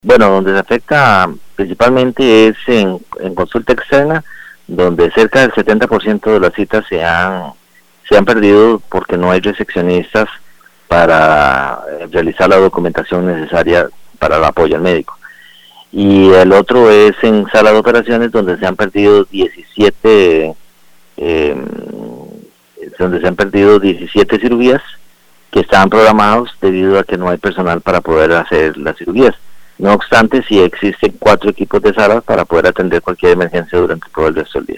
Bueno, donde se afecta principalmente es en consulta externa, donde cerca del 70% de las citas se han perdido porque no hay recepcionistas para realizar la documentación necesaria para el apoyo al médico. Y el otro es en sala de operaciones, donde se han perdido 17 cirugías que estaban programados debido a que no hay personal para poder hacer las cirugías. No obstante, sí existen 4 equipos de salas para poder atender cualquier emergencia durante todo el resto del día.